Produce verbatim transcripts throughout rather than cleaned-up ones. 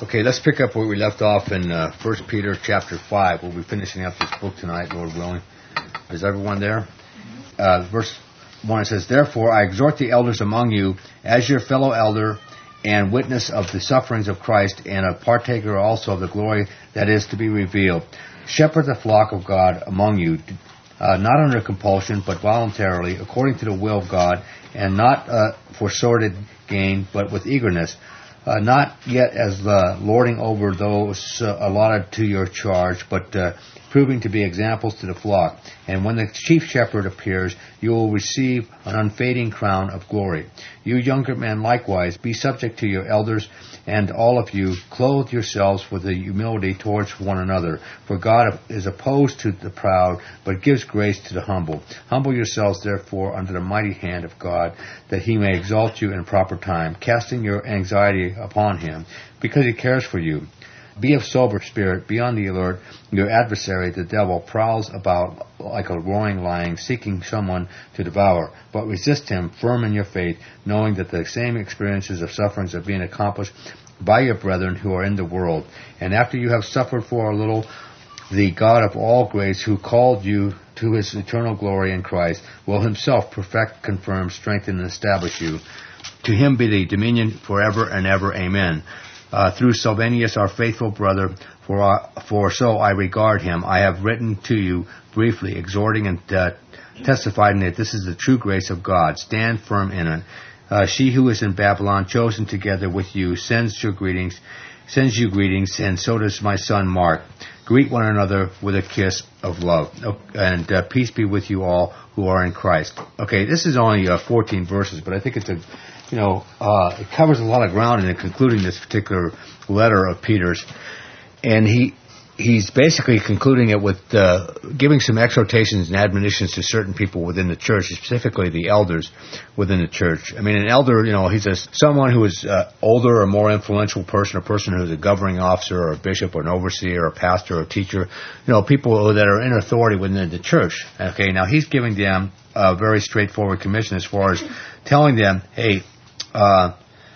Okay, let's pick up where we left off in uh, First Peter chapter five. We'll be finishing up this book tonight, Lord willing. Is everyone there? Uh, verse one, it says, "Therefore I exhort the elders among you, as your fellow elder and witness of the sufferings of Christ, and a partaker also of the glory that is to be revealed. Shepherd the flock of God among you, uh, not under compulsion, but voluntarily, according to the will of God, and not uh, for sordid gain, but with eagerness, Uh, not yet as uh, lording over those uh, allotted to your charge, but uh, proving to be examples to the flock. And when the chief shepherd appears, you will receive an unfading crown of glory. You younger men likewise, be subject to your elders, and all of you, clothe yourselves with the humility towards one another. For God is opposed to the proud, but gives grace to the humble. Humble yourselves, therefore, under the mighty hand of God, that he may exalt you in proper time, casting your anxiety upon him, because he cares for you. Be of sober spirit, be on the alert. Your adversary, the devil, prowls about like a roaring lion, seeking someone to devour. But resist him, firm in your faith, knowing that the same experiences of sufferings are being accomplished by your brethren who are in the world. And after you have suffered for a little, the God of all grace, who called you to his eternal glory in Christ, will himself perfect, confirm, strengthen, and establish you. To him be the dominion forever and ever. Amen. Uh, through Silvanus, our faithful brother, for uh, for so I regard him, I have written to you briefly, exhorting and uh, testifying that this is the true grace of God. Stand firm in it. Uh, she who is in Babylon, chosen together with you, sends your greetings, sends you greetings, and so does my son Mark. Greet one another with a kiss of love, and uh, peace be with you all who are in Christ." Okay, this is only uh, fourteen verses, but I think it's a You know, uh, it covers a lot of ground in concluding this particular letter of Peter's. And he he's basically concluding it with uh, giving some exhortations and admonitions to certain people within the church, specifically the elders within the church. I mean, an elder, you know, he's a, someone who is uh, older or more influential person, a person who's a governing officer or a bishop or an overseer or a pastor or a teacher, you know, people that are in authority within the church. Okay, now he's giving them a very straightforward commission as far as telling them, hey, Uh,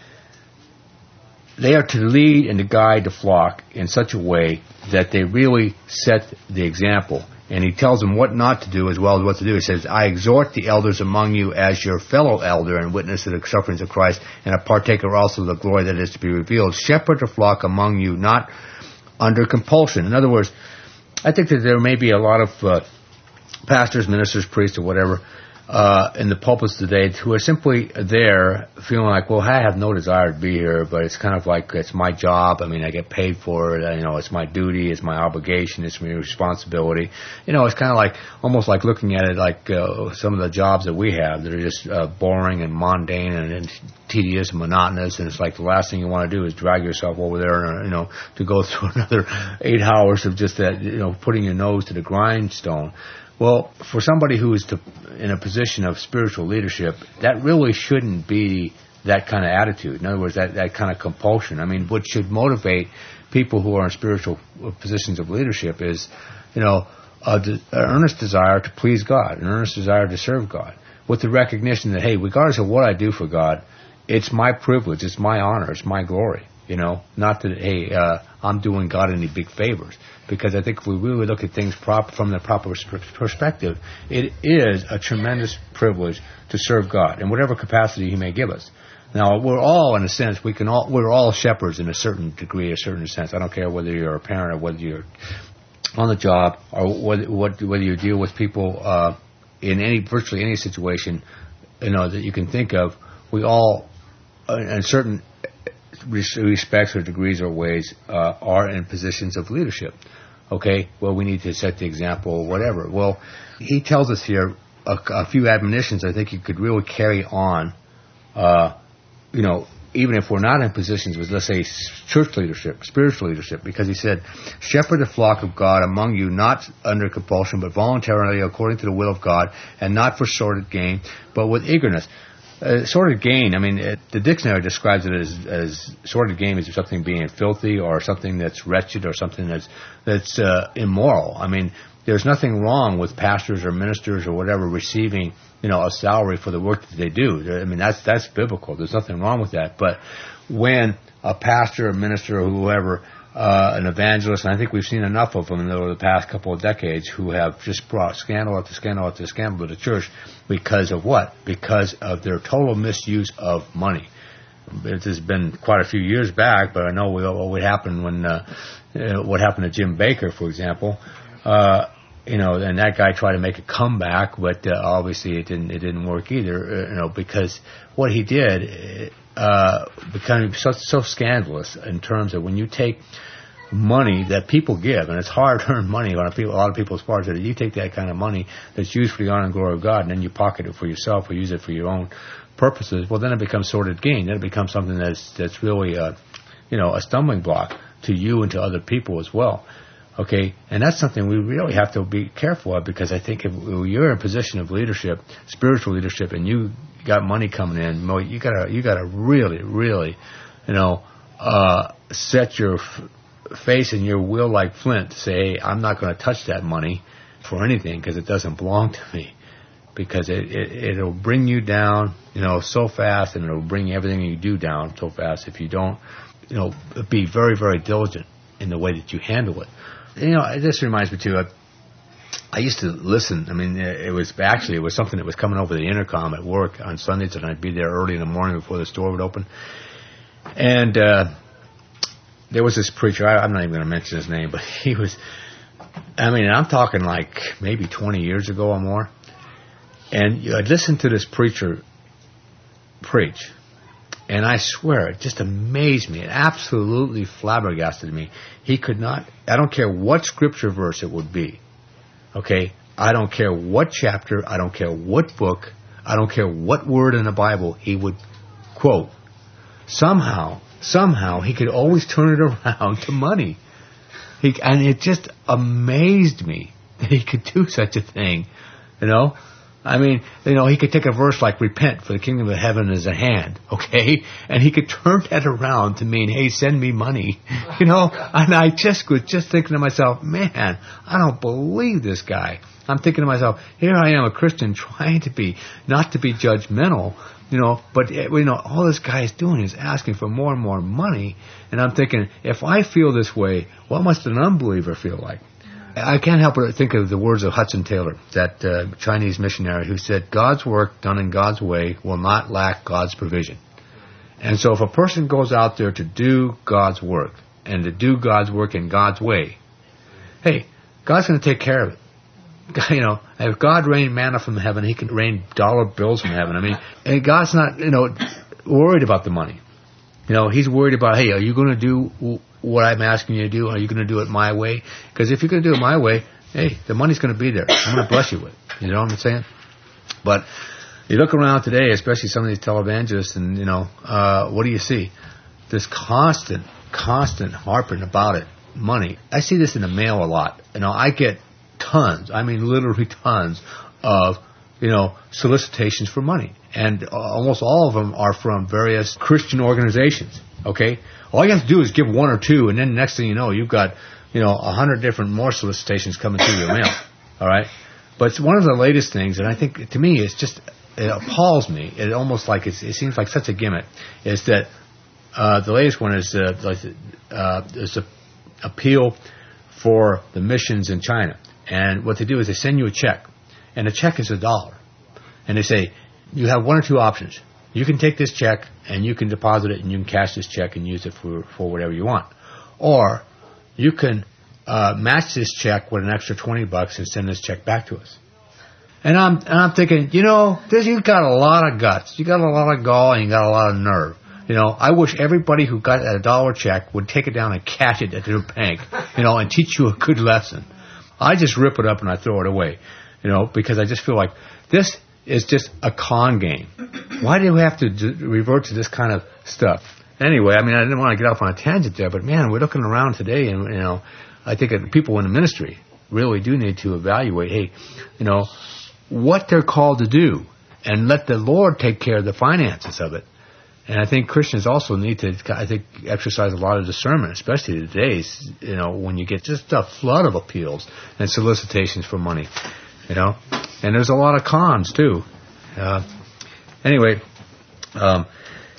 they are to lead and to guide the flock in such a way that they really set the example. And he tells them what not to do as well as what to do. He says, "I exhort the elders among you as your fellow elder and witness of the sufferings of Christ, and a partaker also of the glory that is to be revealed. Shepherd the flock among you, not under compulsion." In other words, I think that there may be a lot of uh, pastors, ministers, priests, or whatever, Uh, in the pulpits today who are simply there feeling like, well, I have no desire to be here, but it's kind of like it's my job. I mean, I get paid for it. You know, it's my duty, it's my obligation, it's my responsibility. You know, it's kind of like almost like looking at it like uh, some of the jobs that we have that are just uh, boring and mundane and, and tedious and monotonous. And it's like the last thing you want to do is drag yourself over there, and, you know, to go through another eight hours of just that, you know, putting your nose to the grindstone. Well, for somebody who is to, in a position of spiritual leadership, that really shouldn't be that kind of attitude. In other words, that, that kind of compulsion. I mean, what should motivate people who are in spiritual positions of leadership is, you know, a de- an earnest desire to please God, an earnest desire to serve God, with the recognition that, hey, regardless of what I do for God, it's my privilege, it's my honor, it's my glory. You know, not that, hey, uh, I'm doing God any big favors. Because I think if we really look at things prop, from the proper perspective, it is a tremendous privilege to serve God in whatever capacity He may give us. Now, we're all, in a sense, we can all, we're all shepherds in a certain degree, a certain sense. I don't care whether you're a parent or whether you're on the job or whether, whether you deal with people uh, in any, virtually any situation, you know, that you can think of. We all, in certain respects or degrees or ways, uh, are in positions of leadership. Okay, well, we need to set the example or whatever. Well, he tells us here a, a few admonitions I think you could really carry on, uh, you know, even if we're not in positions with, let's say, church leadership, spiritual leadership, because he said, "Shepherd the flock of God among you, not under compulsion, but voluntarily according to the will of God, and not for sordid gain, but with eagerness." Uh, sordid gain, I mean, it, the dictionary describes it as, as sordid gain is something being filthy or something that's wretched or something that's that's uh, immoral. I mean, there's nothing wrong with pastors or ministers or whatever receiving, you know, a salary for the work that they do. I mean, that's that's biblical. There's nothing wrong with that. But when a pastor, a minister, or whoever, uh, an evangelist, and I think we've seen enough of them over the past couple of decades who have just brought scandal after scandal after scandal to the church because of what? Because of their total misuse of money. It has been quite a few years back, but I know what happened when uh, what happened to Jim Baker, for example. Uh, you know, and that guy tried to make a comeback, but uh, obviously it didn't. It didn't work either. Uh, you know, because what he did uh, became so, so scandalous in terms of when you take money that people give, and it's hard-earned money on a, people, a lot of people's parts. That you take that kind of money that's used for the honor and glory of God, and then you pocket it for yourself or use it for your own purposes. Well, then it becomes sordid gain. Then it becomes something that's that's really, uh, you know, a stumbling block to you and to other people as well. Okay, and that's something we really have to be careful of, because I think if you're in a position of leadership, spiritual leadership, and you got money coming in, you gotta you gotta really, really, you know, uh, set your f- face and your will like flint to say, hey, I'm not going to touch that money for anything because it doesn't belong to me. Because it, it, it'll bring you down, you know, so fast, and it'll bring everything you do down so fast if you don't, you know, be very, very diligent in the way that you handle it. You know, this reminds me, too, I, I used to listen. I mean, it was actually, it was something that was coming over the intercom at work on Sundays, and I'd be there early in the morning before the store would open. And uh, there was this preacher, I, I'm not even going to mention his name, but he was, I mean, I'm talking like maybe twenty years ago or more. And I'd listen to this preacher preach, and I swear, it just amazed me. It absolutely flabbergasted me. He could not, I don't care what scripture verse it would be, okay? I don't care what chapter, I don't care what book, I don't care what word in the Bible he would quote. Somehow, somehow, he could always turn it around to money. He, and it just amazed me that he could do such a thing, you know? I mean, you know, he could take a verse like repent, for the kingdom of heaven is at hand, okay? And he could turn that around to mean, hey, send me money, you know? And I just was just thinking to myself, man, I don't believe this guy. I'm thinking to myself, here I am, a Christian, trying to be, not to be judgmental, you know, but, you know, all this guy is doing is asking for more and more money. And I'm thinking, if I feel this way, what must an unbeliever feel like? I can't help but think of the words of Hudson Taylor, that uh, Chinese missionary who said, God's work done in God's way will not lack God's provision. And so if a person goes out there to do God's work, and to do God's work in God's way, hey, God's going to take care of it. You know, if God rained manna from heaven, he can rain dollar bills from heaven. I mean, and God's not, you know, worried about the money. You know, he's worried about, hey, are you going to do what I'm asking you to do? Are you going to do it my way? Because if you're going to do it my way, hey, the money's going to be there. I'm going to bless you with it. You know what I'm saying? But you look around today, especially some of these televangelists, and, you know, uh, what do you see? This constant, constant harping about it, money. I see this in the mail a lot. You know, I get tons, I mean literally tons of, you know, solicitations for money. And almost all of them are from various Christian organizations, okay? All you have to do is give one or two, and then next thing you know, you've got, you know, a hundred different more solicitations coming through your mail, all right? But it's one of the latest things, and I think, to me, it's just, it appalls me. It almost like, it's, it seems like such a gimmick, is that uh, the latest one is uh, like uh, there's an appeal for the missions in China. And what they do is they send you a check, and the check is a dollar. And they say, you have one or two options. You can take this check, and you can deposit it, and you can cash this check and use it for, for whatever you want. Or you can uh, match this check with an extra twenty bucks and send this check back to us. And I'm and I'm thinking, you know, this, you've got a lot of guts. You got a lot of gall, and you got a lot of nerve. You know, I wish everybody who got a dollar check would take it down and cash it at their bank, you know, and teach you a good lesson. I just rip it up and I throw it away, you know, because I just feel like this is just a con game. Why do we have to d- revert to this kind of stuff? Anyway, I mean, I didn't want to get off on a tangent there, but man, we're looking around today, and, you know, I think that people in the ministry really do need to evaluate, hey, you know, what they're called to do, and let the Lord take care of the finances of it. And I think Christians also need to, I think, exercise a lot of discernment, especially today, you know, when you get just a flood of appeals and solicitations for money, you know. And there's a lot of cons, too. Uh, anyway, um,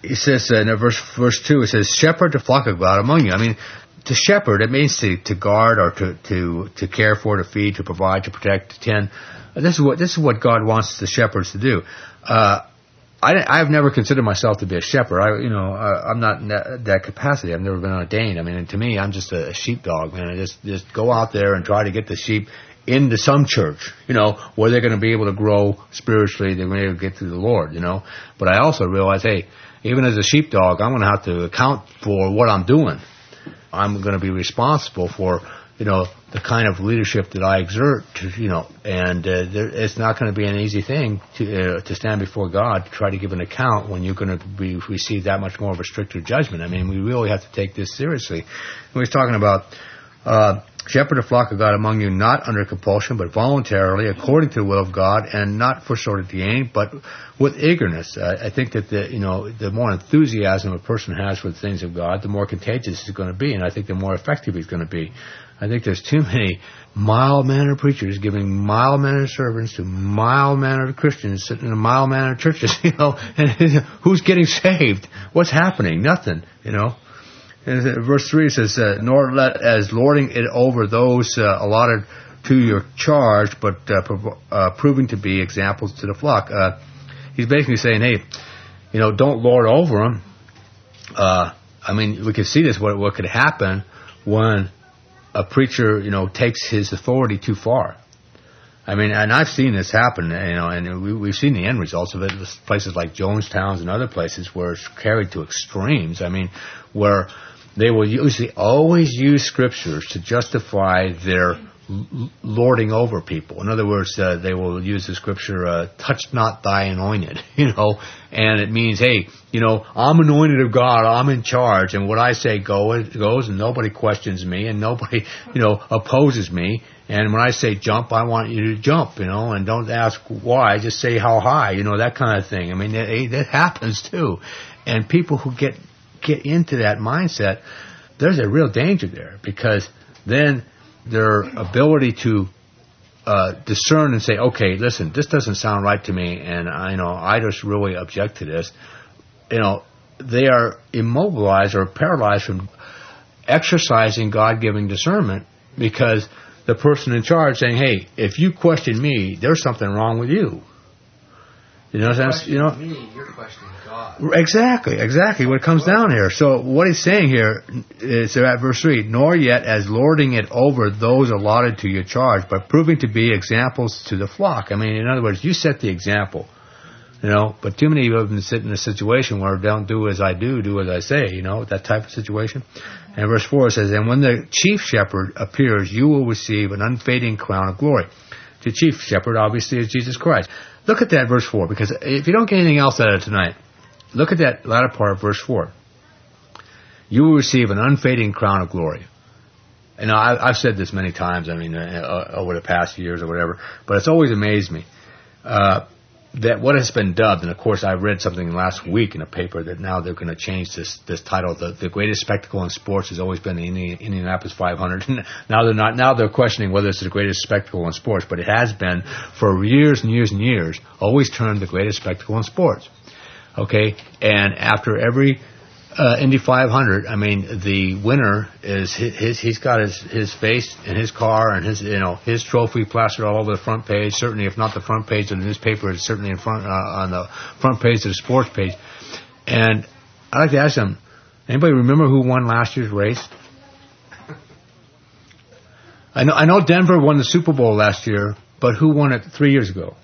he says uh, in verse verse two, it says, "Shepherd the flock of God among you." I mean, to shepherd, it means to, to guard or to, to, to care for, to feed, to provide, to protect, to tend. This is what this is what God wants the shepherds to do. Uh, I, I've never considered myself to be a shepherd. I, you know, I, I'm not in that, that capacity. I've never been ordained. I mean, to me, I'm just a, a sheepdog, man. I just just go out there and try to get the sheep into some church, you know, where they're going to be able to grow spiritually. They're going to be able to get to the Lord, you know. But I also realize, hey, even as a sheepdog, I'm going to have to account for what I'm doing. I'm going to be responsible for, you know, the kind of leadership that I exert, to, you know, and uh, there, it's not going to be an easy thing to uh, to stand before God to try to give an account when you're going to be receive that much more of a stricter judgment. I mean, we really have to take this seriously. And he's talking about uh, shepherd a flock of God among you, not under compulsion, but voluntarily, according to the will of God, and not for sort of gain, but with eagerness. Uh, I think that the you know the more enthusiasm a person has for the things of God, the more contagious it's going to be, and I think the more effective he's going to be. I think there's too many mild-mannered preachers giving mild-mannered sermons to mild-mannered Christians sitting in mild-mannered churches, you know, and who's getting saved? What's happening? Nothing, you know. And verse three says, uh, nor let as lording it over those uh, allotted to your charge, but uh, prov- uh, proving to be examples to the flock. Uh, he's basically saying, hey, you know, don't lord over them. Uh, I mean, we can see this, what, what could happen when a preacher, you know, takes his authority too far. I mean, and I've seen this happen, you know, and we, we've seen the end results of it. Places like Jonestown and other places where it's carried to extremes. I mean, where they will usually always use scriptures to justify their lording over people. In other words, uh, they will use the scripture, uh, touch not thy anointed, you know, and it means, hey, you know, I'm anointed of God, I'm in charge, and what I say go, it goes, and nobody questions me, and nobody, you know, opposes me, and when I say jump, I want you to jump, you know, and don't ask why, just say how high, you know, that kind of thing. I mean, that, that happens too, and people who get, get into that mindset, there's a real danger there, because then their ability to uh, discern and say, okay, listen, this doesn't sound right to me, and I you know I just really object to this. You know, they are immobilized or paralyzed from exercising God-given discernment because the person in charge saying, hey, if you question me, there's something wrong with you. You know what I'm saying? You know, me, you're questioning God. Exactly, exactly what comes down here. So what he's saying here is at verse three, nor yet as lording it over those allotted to your charge, but proving to be examples to the flock. I mean, in other words, you set the example, you know, but too many of them sit in a situation where don't do as I do, do as I say, you know, that type of situation. And verse four says, and when the chief shepherd appears, you will receive an unfading crown of glory. The chief shepherd, obviously, is Jesus Christ. Look at that verse four, because if you don't get anything else out of it tonight, look at that latter part of verse four. You will receive an unfading crown of glory. And I, I've said this many times, I mean, uh, over the past years or whatever, but it's always amazed me uh, that what has been dubbed, and of course I read something last week in a paper that now they're going to change this this title. The, the greatest spectacle in sports has always been the Indianapolis five hundred. now they're not. Now they're questioning whether it's the greatest spectacle in sports, but it has been for years and years and years. Always termed the greatest spectacle in sports. Okay, and after every uh, Indy five hundred, I mean, the winner is his, his. He's got his his face and his car and his you know his trophy plastered all over the front page. Certainly, if not the front page of the newspaper, it's certainly in front uh, on the front page of the sports page. And I'd like to ask them: anybody remember who won last year's race? I know I know Denver won the Super Bowl last year, but who won it three years ago?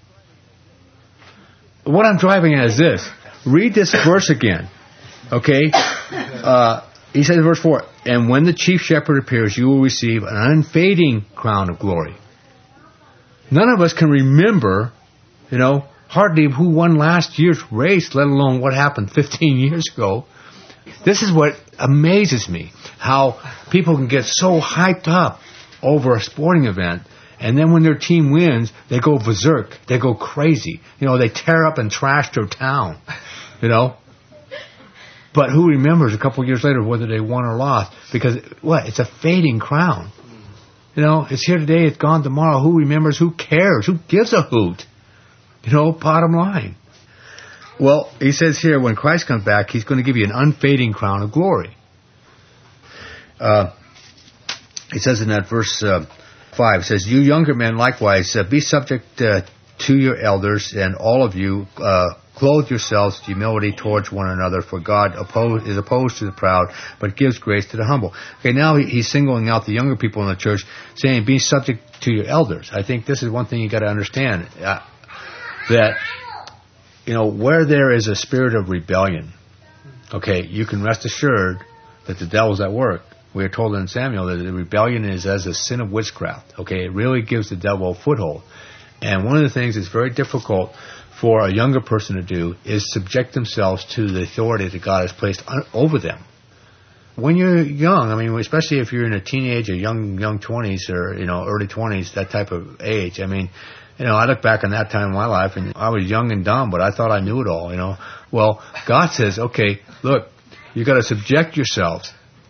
What I'm driving at is this. Read this verse again. Okay? Uh, he says in verse four, and when the chief shepherd appears, you will receive an unfading crown of glory. None of us can remember, you know, hardly who won last year's race, let alone what happened fifteen years ago. This is what amazes me, how people can get so hyped up over a sporting event, and then when their team wins, they go berserk. They go crazy. You know, they tear up and trash their town, you know. But who remembers a couple of years later whether they won or lost? Because, what? It's a fading crown. You know, it's here today, it's gone tomorrow. Who remembers? Who cares? Who gives a hoot? You know, bottom line. Well, he says here, when Christ comes back, he's going to give you an unfading crown of glory. Uh, he says in that verse uh, five, it says, you younger men likewise, uh, be subject uh, to your elders, and all of you uh, clothe yourselves with humility towards one another, for God oppose, is opposed to the proud, but gives grace to the humble. Okay, now he, he's singling out the younger people in the church, saying, be subject to your elders. I think this is one thing you got to understand, uh, that, you know, where there is a spirit of rebellion, okay, you can rest assured that the devil's at work. We are told in Samuel that the rebellion is as a sin of witchcraft, okay, it really gives the devil a foothold. And one of the things that's very difficult for a younger person to do is subject themselves to the authority that God has placed over them. When you're young, I mean, especially if you're in a teenage or young young twenties or, you know, early twenties, that type of age, I mean, you know, I look back on that time in my life and I was young and dumb, but I thought I knew it all, you know. Well, God says, okay, look, you got to subject yourselves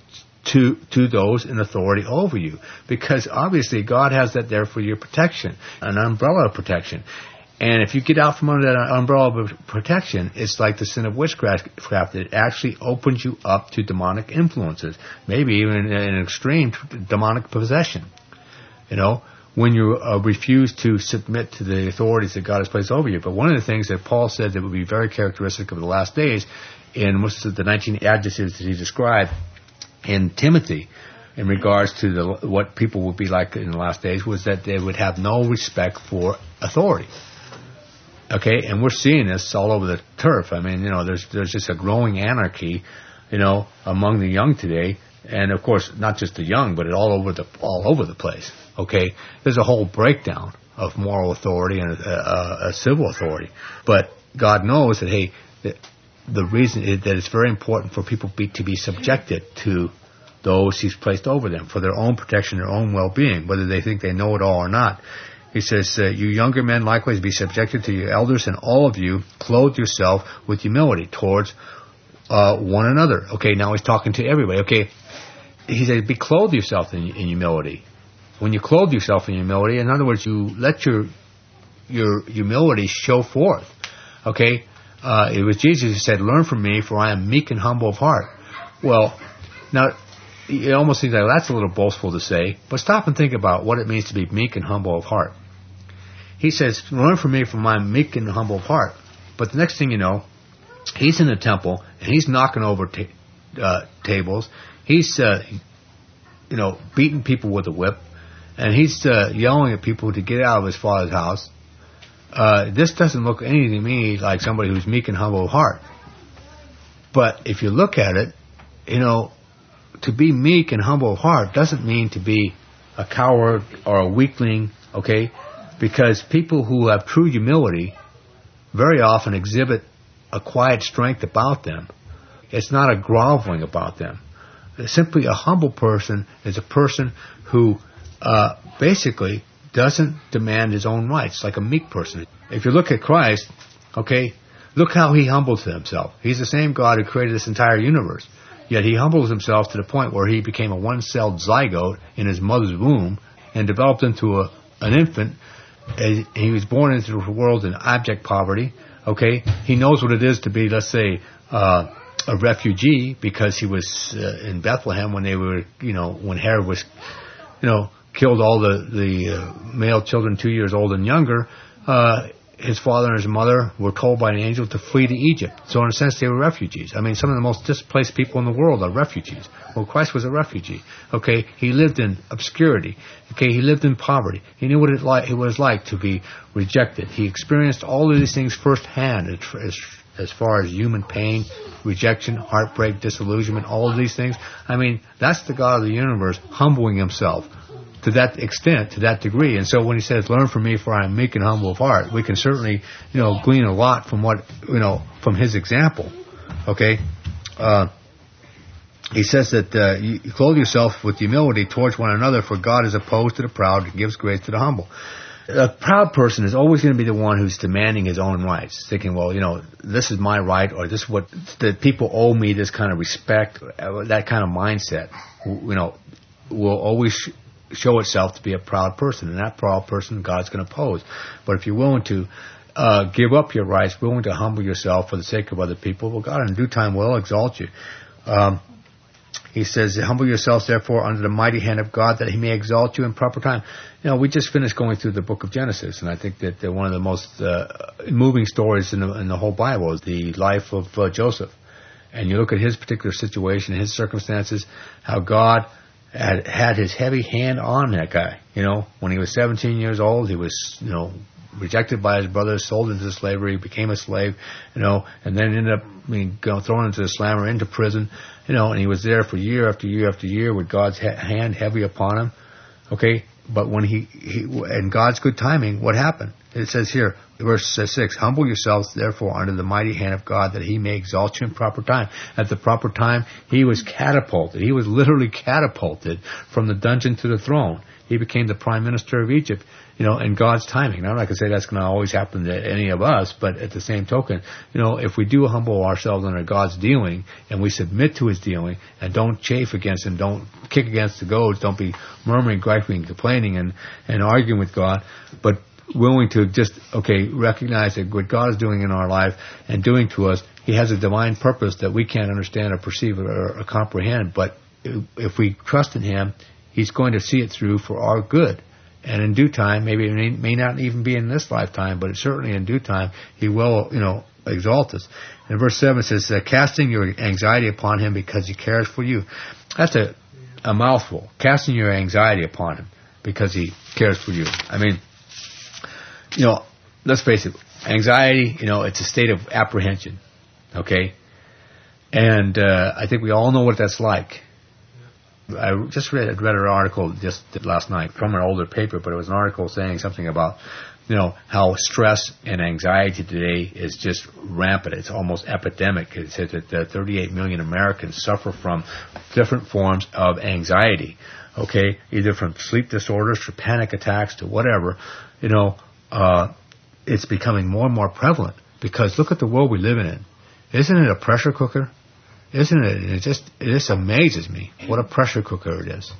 to to those in authority over you, because obviously God has that there for your protection, an umbrella of protection. And if you get out from under that umbrella of protection, it's like the sin of witchcraft. It actually opens you up to demonic influences, maybe even in an extreme demonic possession. You know, when you uh, refuse to submit to the authorities that God has placed over you. But one of the things that Paul said that would be very characteristic of the last days, in what's the nineteen adjectives that he described in Timothy, in regards to the, what people would be like in the last days, was that they would have no respect for authority. Okay, and we're seeing this all over the turf. I mean, you know, there's there's just a growing anarchy, you know, among the young today, and of course not just the young, but it all over the all over the place. Okay, there's a whole breakdown of moral authority and a, a, a civil authority. But God knows that hey, the, the reason is that it's very important for people be, to be subjected to those He's placed over them for their own protection, their own well-being, whether they think they know it all or not. He says, uh, you younger men likewise be subjected to your elders, and all of you clothe yourself with humility towards uh, one another. Okay, now he's talking to everybody. Okay, he says, be clothe yourself in, in humility. When you clothe yourself in humility, in other words, you let your your humility show forth. Okay, uh, it was Jesus who said, learn from me, for I am meek and humble of heart. Well, now, it almost seems like that's a little boastful to say, but stop and think about what it means to be meek and humble of heart. He says, learn from me, for my meek and humble of heart. But the next thing you know, he's in the temple, and he's knocking over ta- uh, tables. He's, uh, you know, beating people with a whip, and he's uh, yelling at people to get out of his father's house. Uh, this doesn't look anything to me like somebody who's meek and humble of heart. But if you look at it, you know, to be meek and humble of heart doesn't mean to be a coward or a weakling, okay? Because people who have true humility very often exhibit a quiet strength about them. It's not a groveling about them. Simply a humble person is a person who uh, basically doesn't demand his own rights, like a meek person. If you look at Christ, okay, look how he humbled himself. He's the same God who created this entire universe. Yet he humbles himself to the point where he became a one-celled zygote in his mother's womb and developed into a, an infant. He was born into the world in abject poverty. Okay, he knows what it is to be, let's say, uh, a refugee, because he was uh, in Bethlehem when they were, you know, when Herod was, you know, killed all the the uh, male children two years old and younger. Uh, his father and his mother were told by an angel to flee to Egypt. So in a sense, they were refugees. I mean, some of the most displaced people in the world are refugees. Well, Christ was a refugee. Okay, he lived in obscurity. Okay, he lived in poverty. He knew what it, like, it was like to be rejected. He experienced all of these things firsthand as, as far as human pain, rejection, heartbreak, disillusionment, all of these things. I mean, that's the God of the universe humbling himself to that extent, to that degree. And so when he says, learn from me, for I am meek and humble of heart, we can certainly, you know, glean a lot from what, you know, from his example. Okay? Uh, he says that uh, you clothe yourself with humility towards one another, for God is opposed to the proud and gives grace to the humble. A proud person is always going to be the one who's demanding his own rights, thinking, well, you know, this is my right, or this is what, the people owe me this kind of respect. That kind of mindset, you know, will always show itself to be a proud person, and that proud person God's going to oppose. But if you're willing to uh, give up your rights, willing to humble yourself for the sake of other people, well, God in due time will exalt you. Um, he says, humble yourselves, therefore, under the mighty hand of God, that he may exalt you in proper time. You know, we just finished going through the book of Genesis, and I think that uh, one of the most uh, moving stories in the, in the whole Bible is the life of uh, Joseph. And you look at his particular situation, his circumstances, how God had had his heavy hand on that guy. You know, when he was seventeen years old, he was, you know, rejected by his brothers, sold into slavery, became a slave, you know, and then ended up being thrown into the slammer, into prison, you know, and he was there for year after year after year with God's ha- hand heavy upon him. Okay, but when he, he, in God's good timing, what happened? It says here, verse six, humble yourselves, therefore, under the mighty hand of God, that he may exalt you in proper time. At the proper time, he was catapulted. He was literally catapulted from the dungeon to the throne. He became the prime minister of Egypt, you know, in God's timing. Now, I'm not going to say that's going to always happen to any of us, but at the same token, you know, if we do humble ourselves under God's dealing and we submit to his dealing and don't chafe against him, don't kick against the goads, don't be murmuring, griping, complaining, and, and arguing with God, but willing to just, okay, recognize that what God is doing in our life and doing to us, he has a divine purpose that we can't understand or perceive or, or comprehend, but if we trust in him, he's going to see it through for our good. And in due time, maybe it may, may not even be in this lifetime, but certainly in due time, he will, you know, exalt us. And verse seven says, uh, casting your anxiety upon him because he cares for you. That's a, a mouthful. Casting your anxiety upon him because he cares for you. I mean, you know, let's face it, anxiety, you know, it's a state of apprehension, okay? And uh, I think we all know what that's like. I just read, read an article just last night from an older paper, but it was an article saying something about, you know, how stress and anxiety today is just rampant. It's almost epidemic. It said that uh, thirty-eight million Americans suffer from different forms of anxiety, okay, either from sleep disorders to panic attacks to whatever. You know, uh, it's becoming more and more prevalent because look at the world we live in. Isn't it a pressure cooker? Isn't it? It just it just amazes me what a pressure cooker it is.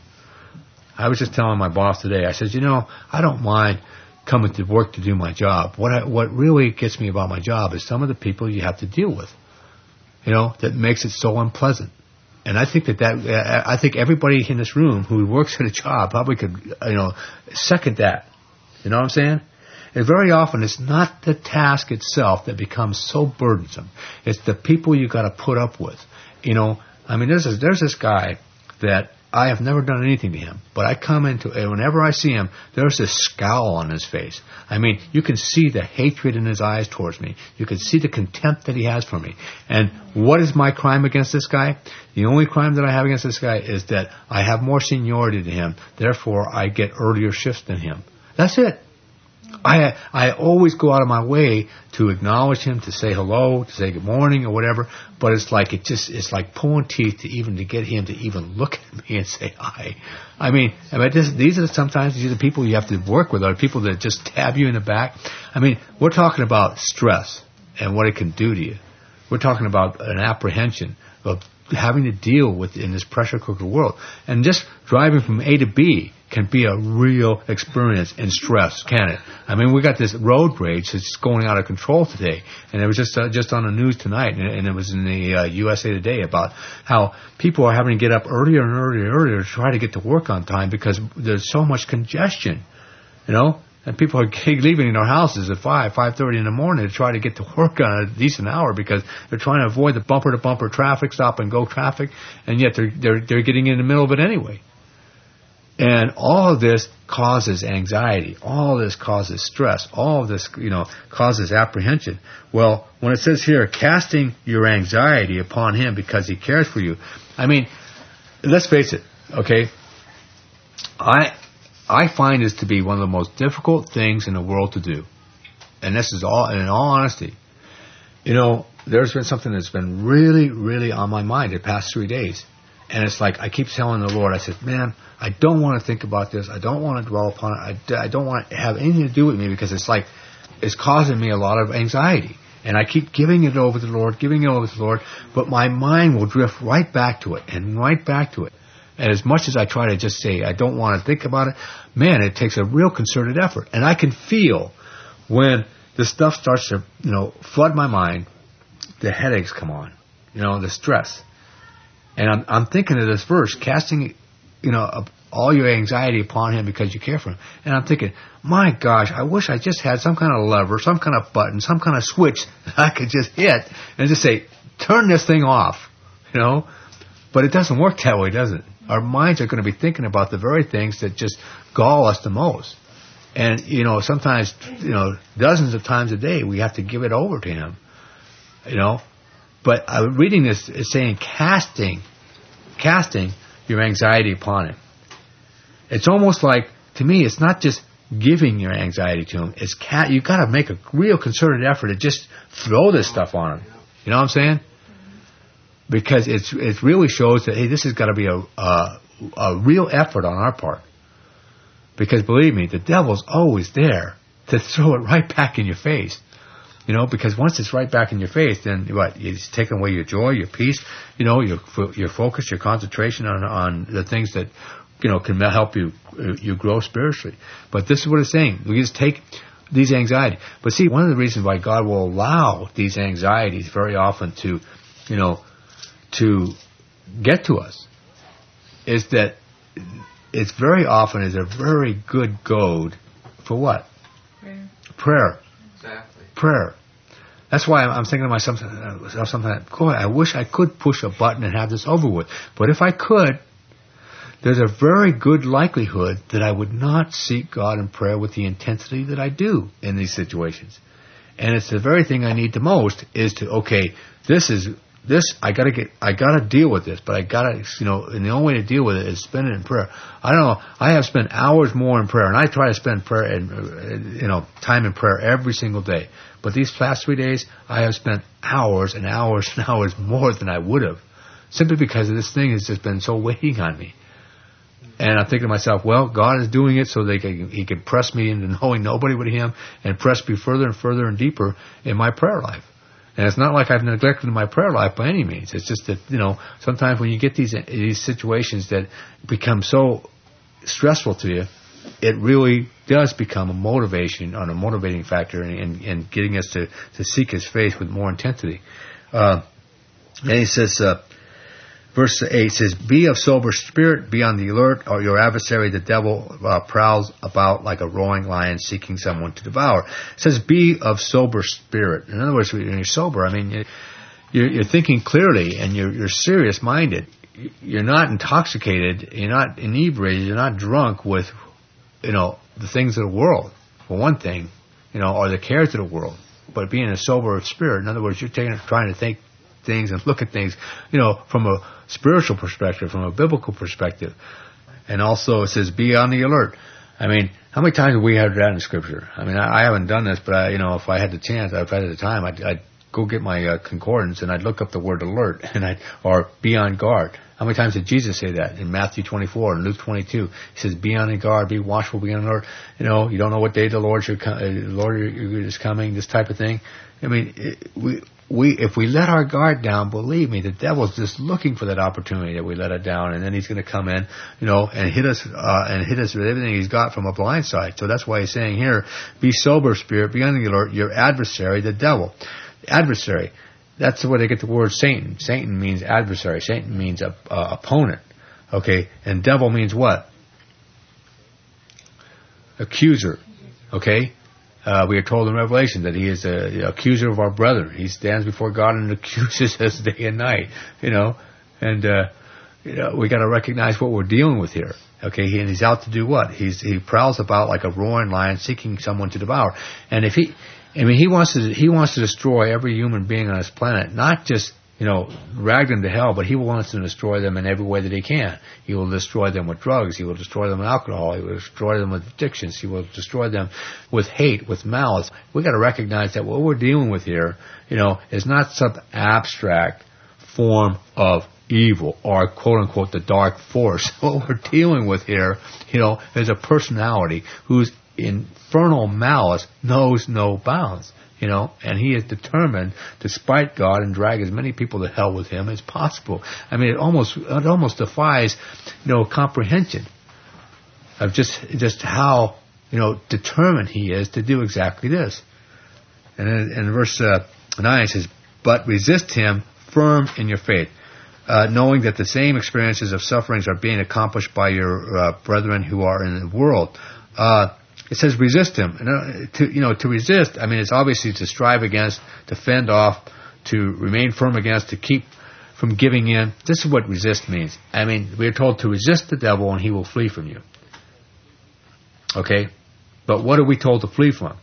I was just telling my boss today. I said, you know, I don't mind coming to work to do my job. What I, what really gets me about my job is some of the people you have to deal with. You know, that makes it so unpleasant. And I think that that I think everybody in this room who works at a job probably could, you know, second that. You know what I'm saying? And very often, it's not the task itself that becomes so burdensome. It's the people you got to put up with. You know, I mean, there's a, there's this guy that I have never done anything to him, but I come into, and whenever I see him, there's this scowl on his face. I mean, you can see the hatred in his eyes towards me. You can see the contempt that he has for me. And what is my crime against this guy? The only crime that I have against this guy is that I have more seniority than him. Therefore, I get earlier shifts than him. That's it. I I always go out of my way to acknowledge him, to say hello, to say good morning or whatever, but it's like it just it's like pulling teeth to even to get him to even look at me and say hi. I mean, I mean this, these are sometimes these are the people you have to work with, are people that just stab you in the back. I mean, we're talking about stress and what it can do to you. We're talking about an apprehension of having to deal with in this pressure cooker world. And just driving from A to B can be a real experience in stress, can it? I mean, we got this road rage that's going out of control today. And it was just uh, just on the news tonight, and, and it was in the uh, U S A Today about how people are having to get up earlier and earlier and earlier to try to get to work on time because there's so much congestion, you know? And people are leaving their houses at five, five thirty in the morning to try to get to work on a decent hour because they're trying to avoid the bumper-to-bumper traffic, stop-and-go traffic, and yet they're, they're, they're getting in the middle of it anyway. And all of this causes anxiety. All of this causes stress. All of this, you know, causes apprehension. Well, when it says here, casting your anxiety upon him because he cares for you, I mean, let's face it, okay? I... I find this to be one of the most difficult things in the world to do. And this is all, in all honesty. You know, there's been something that's been really, really on my mind the past three days. And it's like, I keep telling the Lord, I said, man, I don't want to think about this. I don't want to dwell upon it. I, I don't want to have anything to do with me because it's like, it's causing me a lot of anxiety. And I keep giving it over to the Lord, giving it over to the Lord, but my mind will drift right back to it and right back to it. And as much as I try to just say, I don't want to think about it, man, it takes a real concerted effort. And I can feel when, this stuff starts to, you know, flood my mind. The headaches come on, you know, the stress. And I'm, I'm thinking of this verse, casting, you know, all your anxiety upon him because you care for him. And I'm thinking, my gosh, I wish I just had some kind of lever, some kind of button, some kind of switch that I could just hit and just say, turn this thing off, you know. But it doesn't work that way, does it? Our minds are going to be thinking about the very things that just gall us the most. And, you know, sometimes, you know, dozens of times a day we have to give it over to him, you know. But uh, reading this, it's saying casting, casting your anxiety upon him. It's almost like, to me, it's not just giving your anxiety to him. It's cat. You've got to make a real concerted effort to just throw this stuff on him. You know what I'm saying? Because it's it really shows that, hey, this has got to be a, a a real effort on our part. Because believe me, the devil's always there to throw it right back in your face. You know, because once it's right back in your face, then what? It's taking away your joy, your peace, you know, your your focus, your concentration on on the things that, you know, can help you you grow spiritually. But this is what it's saying. We just take these anxieties. But see, one of the reasons why God will allow these anxieties very often to, you know, to get to us is that it's very often is a very good goad for what? Prayer. Prayer. Exactly. Prayer. That's why I'm thinking to myself, something like, boy, I wish I could push a button and have this over with. But if I could, there's a very good likelihood that I would not seek God in prayer with the intensity that I do in these situations. And it's the very thing I need the most is to, okay, this is, this, I gotta get, I gotta deal with this, but I gotta, you know, and the only way to deal with it is spend it in prayer. I don't know, I have spent hours more in prayer, and I try to spend prayer and, you know, time in prayer every single day. But these past three days, I have spent hours and hours and hours more than I would have, simply because this thing has just been so weighing on me. And I'm thinking to myself, well, God is doing it so that he can press me into knowing nobody but him and press me further and further and deeper in my prayer life. And it's not like I've neglected my prayer life by any means. It's just that, you know, sometimes when you get these these situations that become so stressful to you, it really does become a motivation, on a motivating factor in, in, in getting us to, to seek his face with more intensity. Uh, and he says, uh, verse eight says, be of sober spirit, be on the alert, or your adversary, the devil, uh, prowls about like a roaring lion seeking someone to devour. It says, be of sober spirit. In other words, when you're sober, I mean, you're, you're thinking clearly and you're, you're serious-minded. You're not intoxicated, you're not inebriated, you're not drunk with, you know, the things of the world, for one thing, you know, or the cares of the world. But being a sober spirit, in other words, you're taking, trying to think things and look at things, you know, from a spiritual perspective, from a biblical perspective. And also it says, be on the alert. I mean, how many times have we had that in Scripture? I mean, I, I haven't done this, but I, you know, if I had the chance, if I had the time, I'd, I'd go get my uh, concordance and I'd look up the word alert and I'd, or be on guard. How many times did Jesus say that in Matthew twenty-four and Luke twenty-two? He says, be on guard, be watchful, be on alert. You know, you don't know what day the Lord, should come, uh, Lord is coming, this type of thing. I mean, it, we, we, if we let our guard down, believe me, the devil's just looking for that opportunity that we let it down, and then he's going to come in, you know, and hit us, uh, and hit us with everything he's got from a blind side. So that's why he's saying here, be sober spirit, be on the alert, your adversary, the devil. Adversary. That's where they get the word Satan. Satan means adversary. Satan means a, uh, opponent. Okay? And devil means what? Accuser. Okay? Uh, we are told in Revelation that he is the accuser of our brethren. He stands before God and accuses us day and night. You know? And, uh, you know, we got to recognize what we're dealing with here. Okay? And he's out to do what? He's, he prowls about like a roaring lion seeking someone to devour. And if he, I mean, he wants to he wants to destroy every human being on this planet, not just, you know, drag them to hell, but he wants to destroy them in every way that he can. He will destroy them with drugs. He will destroy them with alcohol. He will destroy them with addictions. He will destroy them with hate, with malice. We've got to recognize that what we're dealing with here, you know, is not some abstract form of evil or quote-unquote the dark force. What we're dealing with here, you know, is a personality who's infernal malice knows no bounds, you know, and he is determined to spite God and drag as many people to hell with him as possible. I mean, it almost it almost defies, you know, comprehension of just just how, you know, determined he is to do exactly this. And in, in verse uh, nine it says, but resist him firm in your faith, uh, knowing that the same experiences of sufferings are being accomplished by your uh, brethren who are in the world. Uh, it says resist him. And, uh, to, you know, to resist, I mean, it's obviously to strive against, to fend off, to remain firm against, to keep from giving in. This is what resist means. I mean, we're told to resist the devil and he will flee from you. Okay? But what are we told to flee from?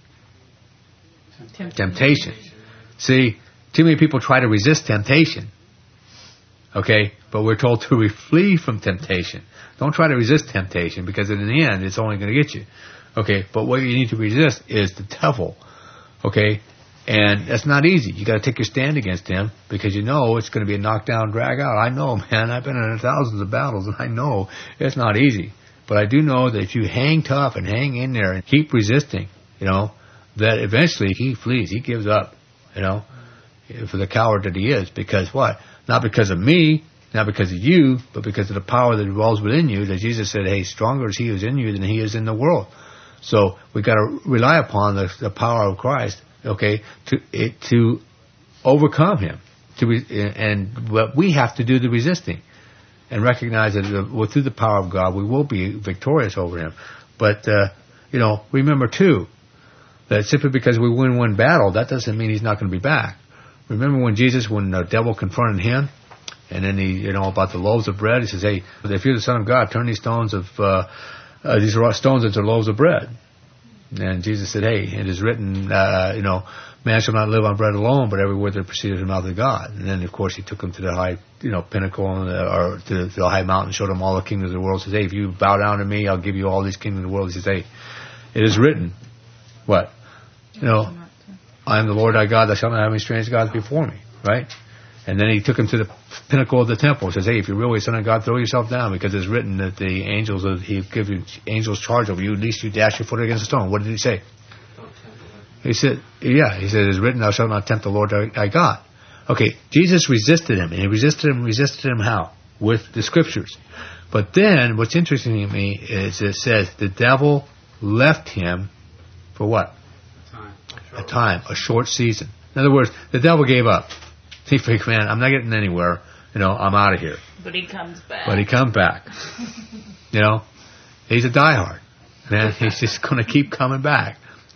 Temptation. Temptation. See, too many people try to resist temptation. Okay? But we're told to re- flee from temptation. Don't try to resist temptation, because in the end, it's only going to get you. Okay? But what you need to resist is the devil. Okay? And that's not easy. You got to take your stand against him, because you know it's going to be a knockdown, drag out. I know, man. I've been in thousands of battles, and I know it's not easy. But I do know that if you hang tough and hang in there and keep resisting, you know, that eventually he flees. He gives up, you know, for the coward that he is. Because what? Not because of me, not because of you, but because of the power that dwells within you. That Jesus said, hey, stronger is he who is in you than he is in the world. So we've got to rely upon the, the power of Christ, okay, to it, to overcome him. To re, and what we have to do the resisting. And recognize that uh, through the power of God, we will be victorious over him. But, uh, you know, remember, too, that simply because we win one battle, that doesn't mean he's not going to be back. Remember when Jesus, when the devil confronted him, and then he, you know, about the loaves of bread, he says, hey, if you're the Son of God, turn these stones of, uh, uh, these stones into loaves of bread. And Jesus said, hey, it is written, uh, you know, man shall not live on bread alone, but every word that proceeded from the mouth of God. And then, of course, he took him to the high, you know, pinnacle, or to, to the high mountain, showed him all the kingdoms of the world. He says, hey, if you bow down to me, I'll give you all these kingdoms of the world. He says, hey, it is written, what? You know, I am the Lord thy God, thou shalt not have any strange gods before me, right? And then he took him to the pinnacle of the temple. He says, hey, if you're really a son of God, throw yourself down, because it's written that the angels, he'll give you angels charge over you, at least you dash your foot against a stone. What did he say? He said, yeah, he said, it is written, thou shalt not tempt the Lord thy God. Okay, Jesus resisted him, and he resisted him, resisted him how? With the scriptures. But then, what's interesting to me is it says, the devil left him for what? A time. A time, a short season. In other words, the devil gave up. He figured, man, I'm not getting anywhere. You know, I'm out of here. But he comes back. But he comes back. You know, he's a diehard. Man, he's just going to keep coming back.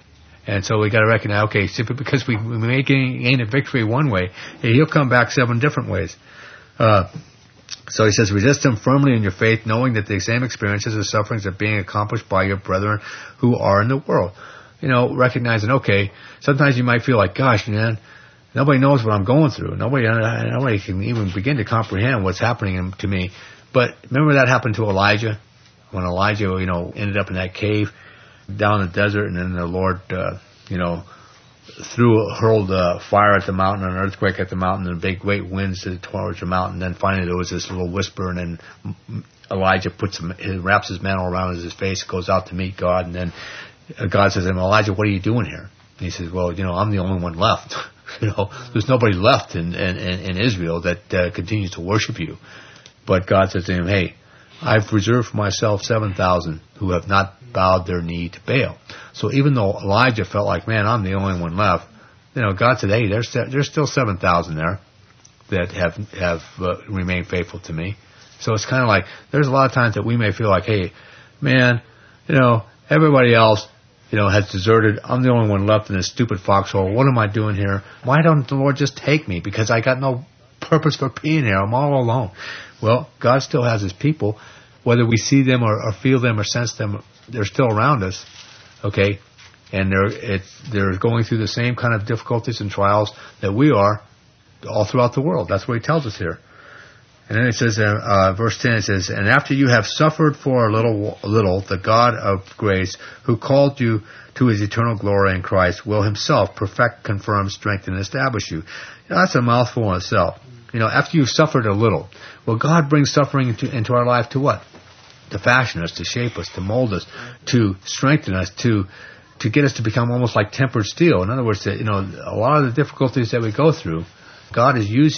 And so we got to recognize, okay, simply because we, we may gain a victory one way, he'll come back seven different ways. Uh, so he says, resist him firmly in your faith, knowing that the same experiences or sufferings are being accomplished by your brethren who are in the world. You know, recognizing, okay, sometimes you might feel like, gosh, man, nobody knows what I'm going through. Nobody, nobody can even begin to comprehend what's happening to me. But remember that happened to Elijah? When Elijah, you know, ended up in that cave down in the desert, and then the Lord, uh, you know, threw, hurled uh, fire at the mountain, an earthquake at the mountain, and big great winds towards the mountain. And then finally there was this little whisper, and then Elijah puts him, wraps his mantle around his face, goes out to meet God, and then God says to him, Elijah, what are you doing here? And he says, well, you know, I'm the only one left. You know, there's nobody left in, in, in Israel that uh, continues to worship you. But God says to him, hey, I've reserved for myself seven thousand who have not bowed their knee to Baal. So even though Elijah felt like, man, I'm the only one left, you know, God said, hey, there's there's still seven thousand there that have have uh, remained faithful to me. So it's kind of like, there's a lot of times that we may feel like, hey, man, you know, everybody else, you know, has deserted. I'm the only one left in this stupid foxhole. What am I doing here? Why don't the Lord just take me? Because I got no purpose for being here. I'm all alone. Well, God still has his people. Whether we see them or, or feel them or sense them, they're still around us. Okay? And they're, it's, they're going through the same kind of difficulties and trials that we are all throughout the world. That's what he tells us here. And then it says, uh, uh, verse ten, it says, and after you have suffered for a little, a little, the God of grace, who called you to his eternal glory in Christ, will himself perfect, confirm, strengthen, and establish you. You know, that's a mouthful in itself. You know, after you've suffered a little, well, God brings suffering into, into our life to what? To fashion us, to shape us, to mold us, to strengthen us, to to get us to become almost like tempered steel. In other words, that, you know, a lot of the difficulties that we go through, God is using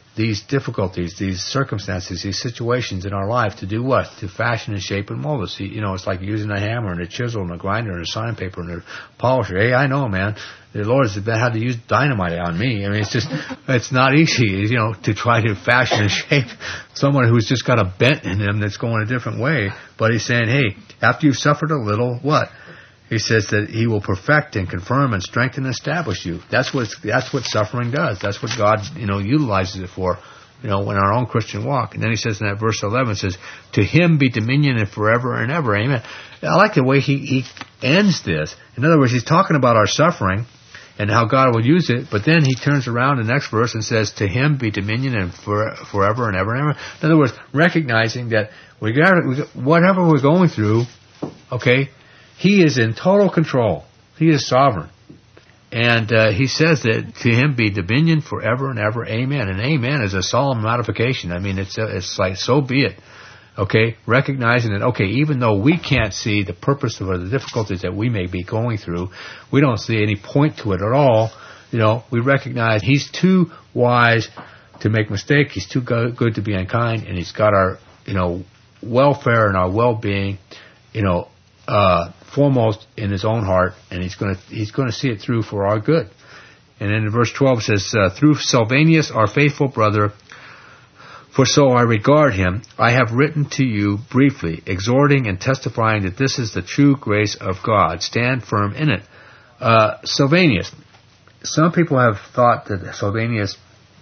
these difficulties, these circumstances, these situations in our life to do what? To fashion and shape and mold us. You know, it's like using a hammer and a chisel and a grinder and a sandpaper and a polisher. Hey, I know, man. The Lord's had to use dynamite on me. I mean, it's just, it's not easy, you know, to try to fashion and shape someone who's just got a bent in him that's going a different way. But he's saying, hey, after you've suffered a little, what? He says that he will perfect and confirm and strengthen and establish you. That's what that's what suffering does. That's what God, you know, utilizes it for, you know, in our own Christian walk. And then he says in that verse eleven, it says, to him be dominion and forever and ever. Amen. I like the way he, he ends this. In other words, he's talking about our suffering and how God will use it, but then he turns around in the next verse and says, to him be dominion and for, forever and ever and ever. In other words, recognizing that we got, we got, whatever we're going through, okay, he is in total control. He is sovereign. And uh, he says that to him be dominion forever and ever. Amen. And amen is a solemn ratification. I mean, it's uh, it's like, so be it. Okay? Recognizing that, okay, even though we can't see the purpose of the difficulties that we may be going through, we don't see any point to it at all. You know, we recognize he's too wise to make mistakes. He's too go- good to be unkind. And he's got our, you know, welfare and our well-being, you know, uh, foremost in his own heart, and he's going to he's going to see it through for our good. And then in verse twelve it says, uh, through Silvanus, our faithful brother, for so I regard him, I have written to you briefly, exhorting and testifying that this is the true grace of God. Stand firm in it. Uh, Silvanus. Some people have thought that Silvanus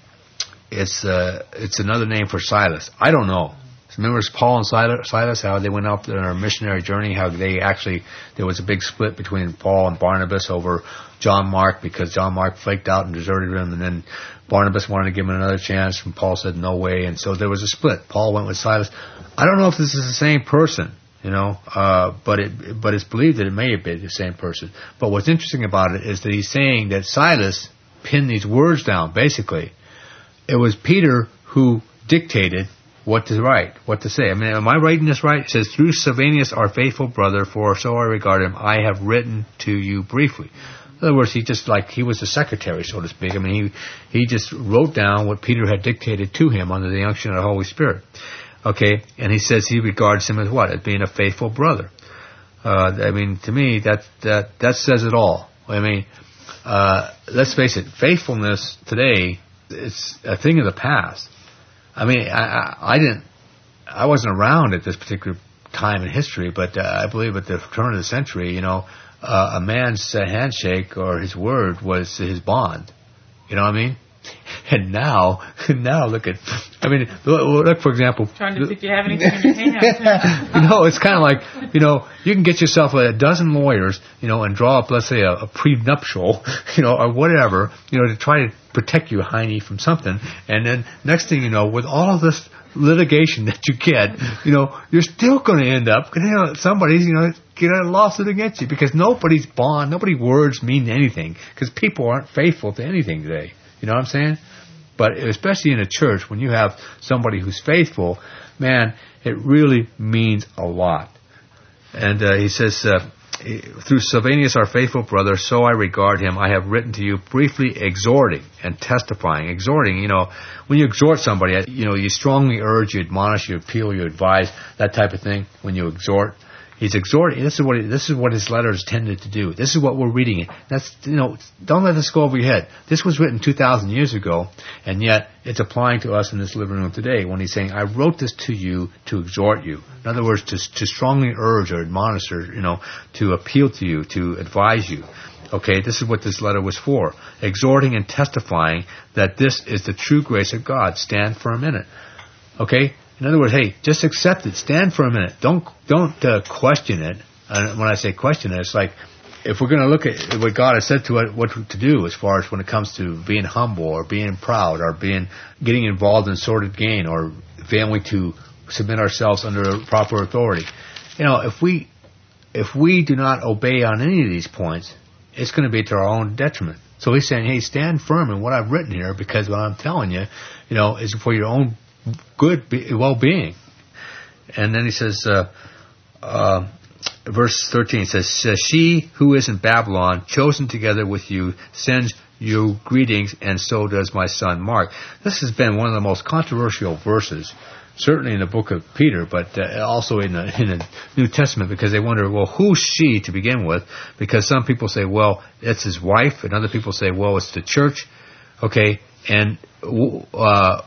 is uh, it's another name for Silas. I don't know. Remember Paul and Silas, how they went out on a missionary journey, how they actually, there was a big split between Paul and Barnabas over John Mark, because John Mark flaked out and deserted him, and then Barnabas wanted to give him another chance, and Paul said no way, and so there was a split. Paul went with Silas. I don't know if this is the same person, you know, uh, but it, but it's believed that it may have been the same person. But what's interesting about it is that he's saying that Silas pinned these words down, basically. It was Peter who dictated what to write, what to say. I mean, am I writing this right? It says, through Silvanus, our faithful brother, for so I regard him, I have written to you briefly. In other words, he just like, he was the secretary, so to speak. I mean, he, he just wrote down what Peter had dictated to him under the unction of the Holy Spirit. Okay, and he says he regards him as what? As being a faithful brother. Uh, I mean, to me, that, that, that says it all. I mean, uh, let's face it, faithfulness today, it's a thing of the past. I mean, I, I, I didn't, I wasn't around at this particular time in history, but uh, I believe at the turn of the century, you know, uh, a man's uh, handshake or his word was his bond. You know what I mean? And now, now look at, I mean, look, look for example. Trying to see if you have anything in your hand. You know, it's kind of like, you know, you can get yourself a dozen lawyers, you know, and draw up, let's say, a, a prenuptial, you know, or whatever, you know, to try to protect you, Heine, from something. And then next thing you know, with all of this litigation that you get, you know, you're still going to end up, you know, somebody's, you know, get a lawsuit against you, because nobody's bond, nobody's words mean anything, because people aren't faithful to anything today. You know what I'm saying? But especially in a church, when you have somebody who's faithful, man, it really means a lot. And uh, he says, uh, through Silvanus, our faithful brother, so I regard him, I have written to you briefly, exhorting and testifying. Exhorting, you know, when you exhort somebody, you know, you strongly urge, you admonish, you appeal, you advise, that type of thing. When you exhort, he's exhorting. This is what he, this is what his letters tended to do. This is what we're reading. That's, you know, don't let this go over your head. This was written two thousand years ago, and yet it's applying to us in this living room today. When he's saying, "I wrote this to you to exhort you," in other words, to to strongly urge or admonish, or you know, to appeal to you, to advise you. Okay, this is what this letter was for: exhorting and testifying that this is the true grace of God. Stand firm in it. Okay. In other words, hey, just accept it. Stand for a minute. Don't don't uh, question it. And when I say question it, it's like, if we're going to look at what God has said to us, what to do as far as when it comes to being humble or being proud or being getting involved in sordid gain or failing to submit ourselves under proper authority. You know, if we if we do not obey on any of these points, it's going to be to our own detriment. So he's saying, hey, stand firm in what I've written here, because what I'm telling you, you know, is for your own good be- well-being. And then he says, uh, uh, verse thirteen says, she who is in Babylon, chosen together with you, sends you greetings, and so does my son Mark. This has been one of the most controversial verses, certainly in the book of Peter, but uh, also in the, in the New Testament, because they wonder, well, who's she to begin with? Because some people say, well, it's his wife, and other people say, well, it's the church. Okay, and uh,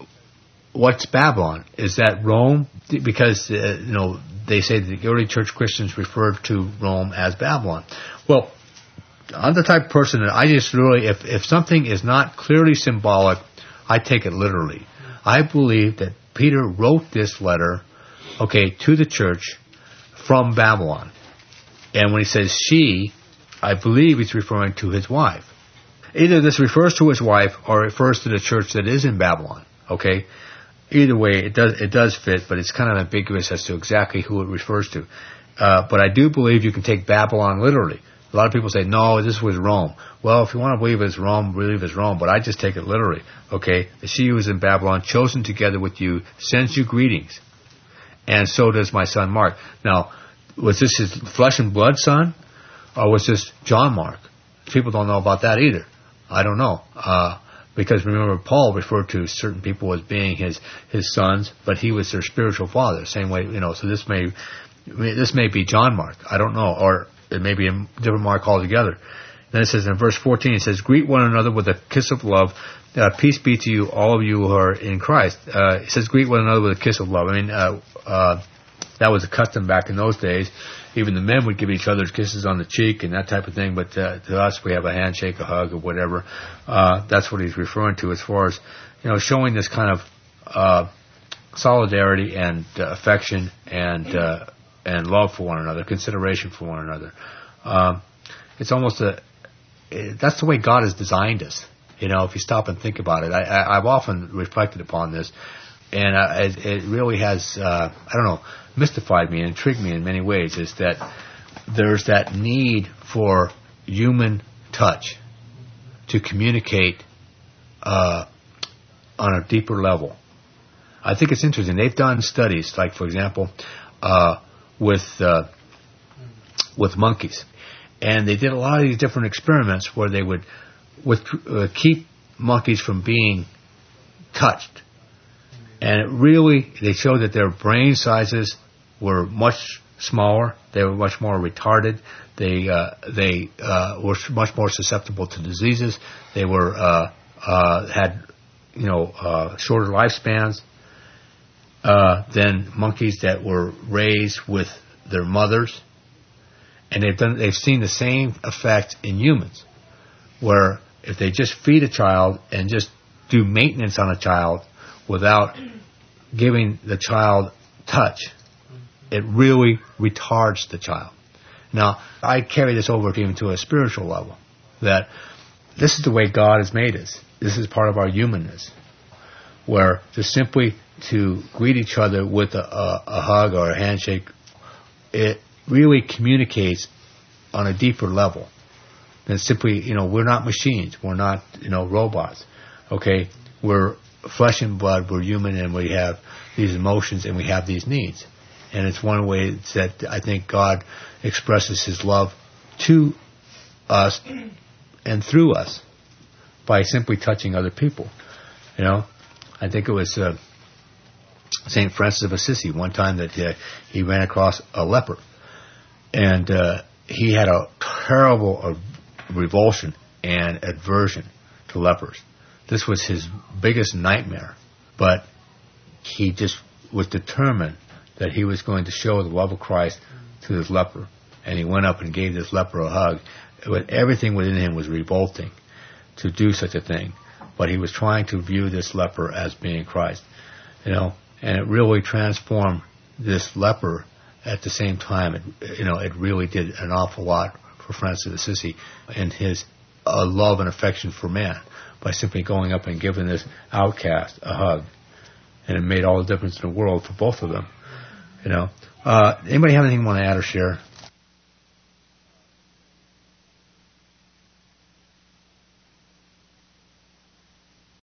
what's Babylon? Is that Rome? Because, uh, you know, they say that the early church Christians referred to Rome as Babylon. Well, I'm the type of person that I just really, if, if something is not clearly symbolic, I take it literally. I believe that Peter wrote this letter, okay, to the church from Babylon. And when he says she, I believe he's referring to his wife. Either this refers to his wife or refers to the church that is in Babylon, okay? Either way, it does it does fit, but it's kind of ambiguous as to exactly who it refers to. Uh, but I do believe you can take Babylon literally. A lot of people say, no, this was Rome. Well, if you want to believe it's Rome, believe it's Rome, but I just take it literally. Okay, she who is in Babylon, chosen together with you, sends you greetings, and so does my son Mark. Now, was this his flesh and blood son, or was this John Mark? People don't know about that either. I don't know. Uh, because remember, Paul referred to certain people as being his, his sons, but he was their spiritual father. Same way, you know, so this may, this may be John Mark. I don't know, or it may be a different Mark altogether. Then it says in verse fourteen, it says, greet one another with a kiss of love. Uh, peace be to you, all of you who are in Christ. Uh, it says, greet one another with a kiss of love. I mean, uh, uh, that was a custom back in those days. Even the men would give each other kisses on the cheek and that type of thing. But uh, to us, we have a handshake, a hug, or whatever. Uh, that's what he's referring to as far as, you know, showing this kind of uh, solidarity and uh, affection and uh, and love for one another, consideration for one another. Um, it's almost a, it, that's the way God has designed us. You know, if you stop and think about it, I, I, I've often reflected upon this, and uh, it, it really has, uh, I don't know, mystified me and intrigued me in many ways, is that there's that need for human touch to communicate uh, on a deeper level. I think it's interesting. They've done studies, like, for example, uh, with uh, with monkeys. And they did a lot of these different experiments where they would with, uh, keep monkeys from being touched. And it really, they showed that their brain sizes were much smaller. They were much more retarded. They uh, they uh, were much more susceptible to diseases. They were uh, uh, had you know uh, shorter lifespans uh, than monkeys that were raised with their mothers. And they've done they've seen the same effect in humans, where if they just feed a child and just do maintenance on a child without giving the child touch, it really retards the child. Now, I carry this over even to a spiritual level, that this is the way God has made us. This is part of our humanness, where just simply to greet each other with a, a, a hug or a handshake, it really communicates on a deeper level than simply, you know, we're not machines. We're not, you know, robots. Okay? We're flesh and blood. We're human, and we have these emotions and we have these needs. And it's one way that I think God expresses His love to us and through us by simply touching other people. You know, I think it was uh, Saint Francis of Assisi one time that uh, he ran across a leper. And uh, he had a terrible uh, revulsion and aversion to lepers. This was his biggest nightmare. But he just was determined that he was going to show the love of Christ to this leper. And he went up and gave this leper a hug. But everything within him was revolting to do such a thing. But he was trying to view this leper as being Christ. You know, and it really transformed this leper. At the same time, it, you know, it really did an awful lot for Francis of Assisi and his uh, love and affection for man by simply going up and giving this outcast a hug. And it made all the difference in the world for both of them. You know, uh, anybody have anything you want to add or share?